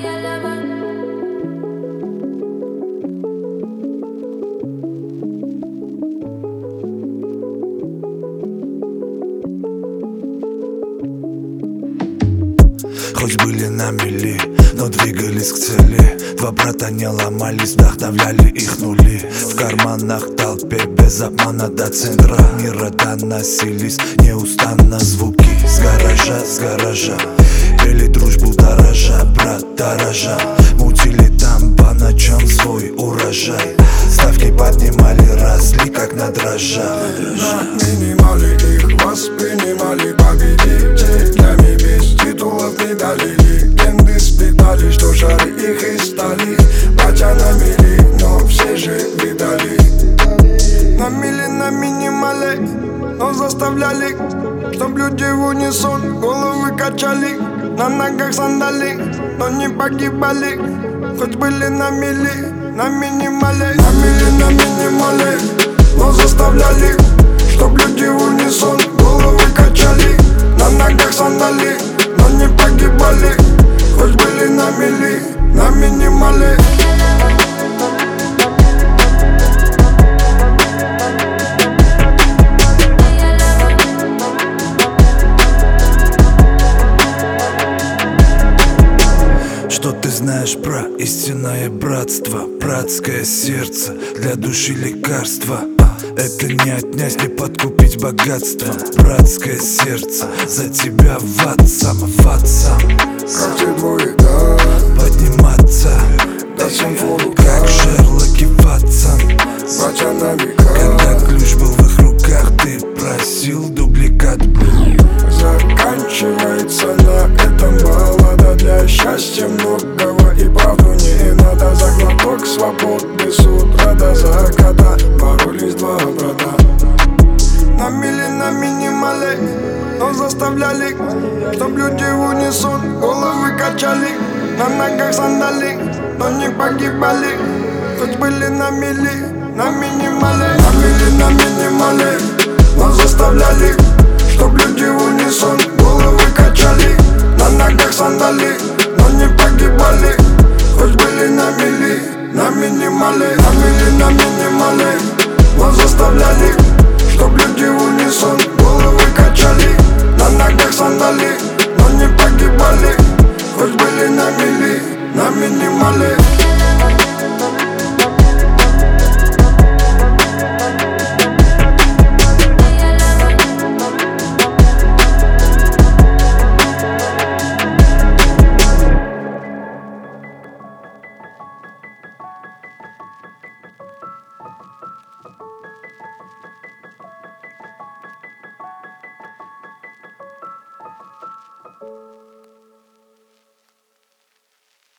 Хоть были на мели, но двигались к цели. Два брата не ломались, вдохновляли их нули. В карманах толпе, без обмана до центра мира доносились неустанно звуки. С гаража, пели дружбу дорожа, брат дорожа. Мутили там по ночам свой урожай. Ставки поднимали, росли как на дрожжах. На минимале их воспринимали победителями. Без титулов, медалей, легенды спитали, что шары их и стали. Батя на мели, но все же видали. На мили, на минимале, но заставляли, чтоб люди в унисон головы качали. На ногах сандали, но не погибали. Хоть были на мили, на минимале. На мили, на минимале, но заставляли, чтоб люди в унисон головы качали. На ногах сандали, но не погибали. Хоть были на мили, на минимале. Что ты знаешь про истинное братство? Братское сердце для души лекарства. Это не отнять, не подкупить богатство. Братское сердце за тебя в ад сам. Как те двое, да, Подниматься, да сам фору, как Шерлок и Ватсон. батя на века. Когда ключ был в их руках, ты просил дубликат. Заканчивается на этом баллада для счастья многого. И правду не надо. За глоток свободы с утра до заката боролись два брата. На мили, на минимале, но заставляли, чтоб люди в унисон головы качали. На ногах сандали, но не погибали. Хоть были на мили, на минимале. На мили, на минимале, но заставляли, чтоб люди в унисон головы качали. На ногах сандали, но не погибали. Хоть были на мили, на минимале. На мили, на минимале, но заставляли, чтоб люди в унисон головы качали. На ногах сандали, но не погибали. Хоть были на мили, на минимале.